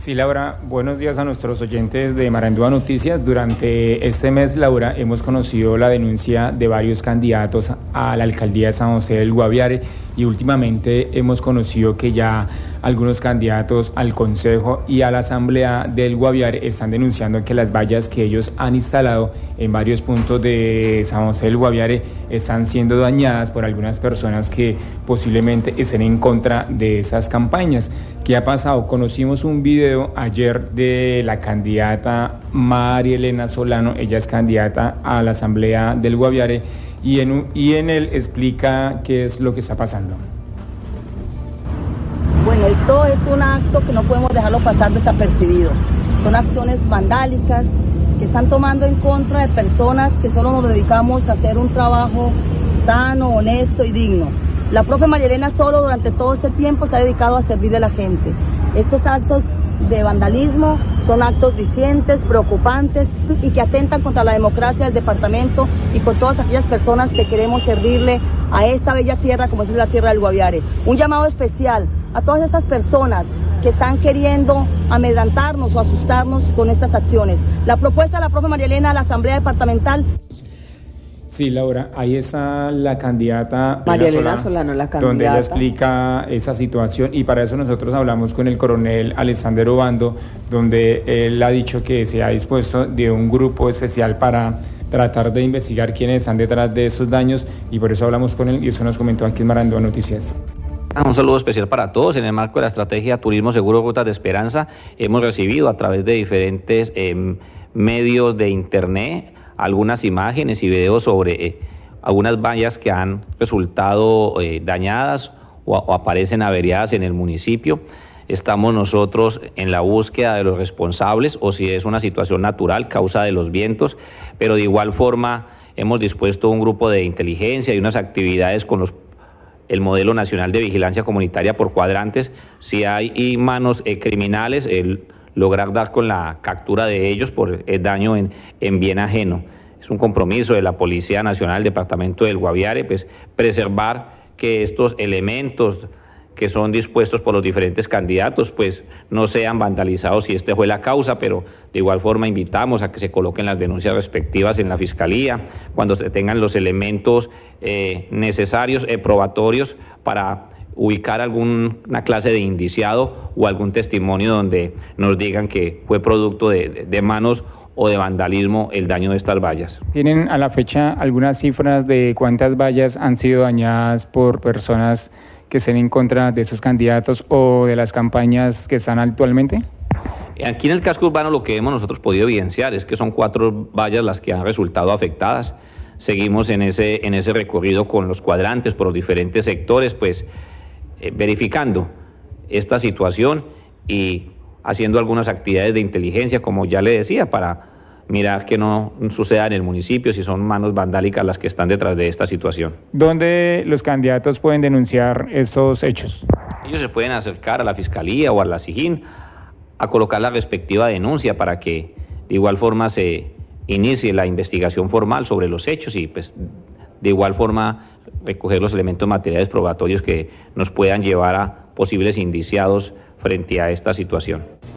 Sí, Laura, buenos días a nuestros oyentes de Marandúa Noticias. Durante este mes, Laura, hemos conocido la denuncia de varios candidatos a la alcaldía de San José del Guaviare y últimamente hemos conocido que ya algunos candidatos al Consejo y a la Asamblea del Guaviare están denunciando que las vallas que ellos han instalado en varios puntos de San José del Guaviare están siendo dañadas por algunas personas que posiblemente estén en contra de esas campañas. ¿Qué ha pasado? Conocimos un video ayer de la candidata María Elena Solano. Ella es candidata a la Asamblea del Guaviare y en él explica qué es lo que está pasando. Bueno, esto es un acto que no podemos dejarlo pasar desapercibido. Son acciones vandálicas que están tomando en contra de personas que solo nos dedicamos a hacer un trabajo sano, honesto y digno. La profe María Elena solo durante todo este tiempo se ha dedicado a servirle a la gente. Estos actos de vandalismo son actos discientes, preocupantes y que atentan contra la democracia del departamento y con todas aquellas personas que queremos servirle a esta bella tierra como es la tierra del Guaviare. Un llamado especial a todas estas personas que están queriendo amedrantarnos o asustarnos con estas acciones. La propuesta de la profe María Elena a la Asamblea Departamental. Sí, Laura, ahí está la candidata María Elena Solano, la candidata, donde ella explica esa situación y para eso nosotros hablamos con el coronel Alexander Obando, donde él ha dicho que se ha dispuesto de un grupo especial para tratar de investigar quiénes están detrás de esos daños y por eso hablamos con él y eso nos comentó aquí en Marandúa Noticias. Un saludo especial para todos. En el marco de la estrategia Turismo Seguro Rutas de Esperanza, hemos recibido a través de diferentes medios de internet algunas imágenes y videos sobre algunas vallas que han resultado dañadas o aparecen averiadas en el municipio. Estamos nosotros en la búsqueda de los responsables o si es una situación natural, causa de los vientos, pero de igual forma hemos dispuesto un grupo de inteligencia y unas actividades con el modelo nacional de vigilancia comunitaria por cuadrantes. Si hay manos criminales, lograr dar con la captura de ellos por el daño en bien ajeno. Es un compromiso de la Policía Nacional del Departamento del Guaviare, pues preservar que estos elementos que son dispuestos por los diferentes candidatos, pues no sean vandalizados si esta fue la causa, pero de igual forma invitamos a que se coloquen las denuncias respectivas en la Fiscalía, cuando se tengan los elementos necesarios, probatorios para ubicar alguna clase de indiciado o algún testimonio donde nos digan que fue producto de manos o de vandalismo el daño de estas vallas. ¿Tienen a la fecha algunas cifras de cuántas vallas han sido dañadas por personas que estén en contra de esos candidatos o de las campañas que están actualmente? Aquí en el casco urbano lo que hemos nosotros podido evidenciar es que son 4 vallas las que han resultado afectadas. Seguimos en ese recorrido con los cuadrantes por los diferentes sectores, pues verificando esta situación y haciendo algunas actividades de inteligencia, como ya le decía, para mirar que no suceda en el municipio si son manos vandálicas las que están detrás de esta situación. ¿Dónde los candidatos pueden denunciar estos hechos? Ellos se pueden acercar a la Fiscalía o a la SIJIN a colocar la respectiva denuncia para que de igual forma se inicie la investigación formal sobre los hechos y pues de igual forma recoger los elementos materiales probatorios que nos puedan llevar a posibles indiciados frente a esta situación.